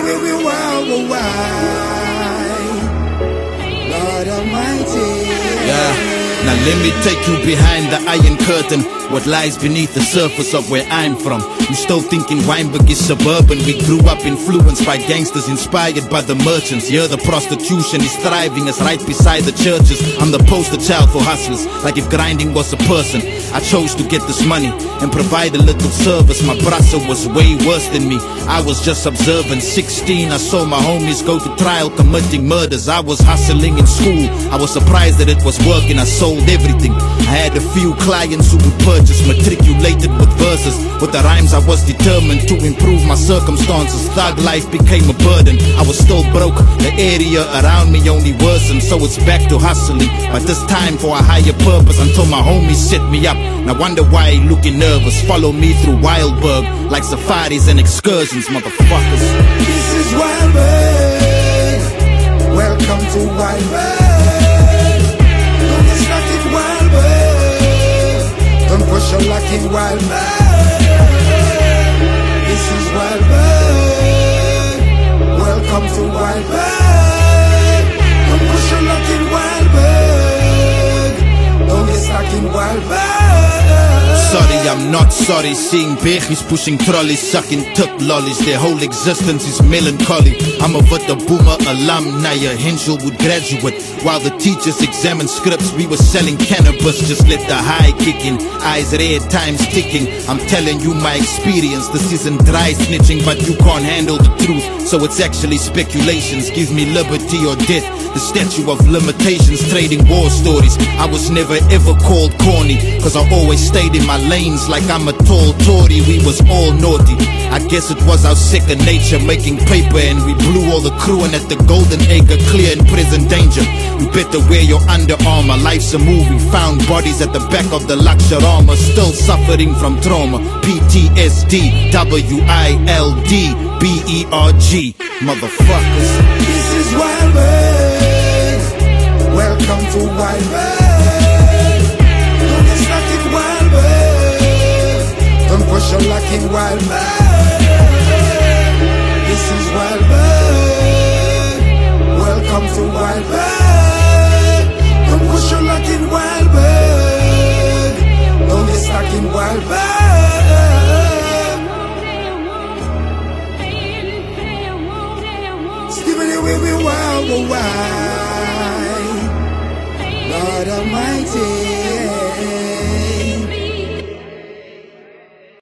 Lord Almighty. Yeah. Now let me take you behind the iron curtain. What lies beneath the surface of where I'm from. You still thinking Weinberg is suburban. We grew up influenced by gangsters, inspired by the merchants. Here the prostitution is thriving us right beside the churches. I'm the poster child for hustlers, like if grinding was a person. I chose to get this money and provide a little service. My brother was way worse than me. I was just observant. 16, I saw my homies go to trial committing murders. I was hustling in school. I was surprised that it was working. I sold everything. I had a few clients who would purchase, matriculated with verses. With the rhymes I was determined to improve my circumstances. Thug life became a burden. I was still broke. The area around me only worsened. So it's back to hustling, but this time for a higher purpose. Until my homies set me up. Now wonder why he looking nervous. Follow me through Wildberg like safaris and excursions, motherfuckers. This is Wildberg. Welcome to Wildberg. Don't get stuck in Wildberg. Don't push your luck in Wildberg. This is Wildberg. Welcome to Wildberg. Don't push your luck in Wildberg. Don't get stuck in Wildberg. Sorry, I'm not sorry. Seeing begies pushing trolleys, sucking tip lollies. Their whole existence is melancholy. I'm a Witte Boomer alumni, a Henselwood graduate. While the teachers examined scripts, we were selling cannabis. Just let the high kick in, eyes red, time's ticking. I'm telling you my experience. This isn't dry snitching, but you can't handle the truth, so it's actually speculations. Give me liberty or death, the statue of limitations. Trading war stories. I was never ever called corny, cause I always stayed in my lanes like I'm a tall Tory. We was all naughty. I guess it was our second nature, making paper, and we blew all the crew in at the Golden Acre, clear in present danger. You better wear your Under Armour. Life's a movie. Found bodies at the back of the Luxorama, still suffering from trauma. PTSD, WILDBERG, motherfuckers. This is Wildberg. Welcome to Wildberg.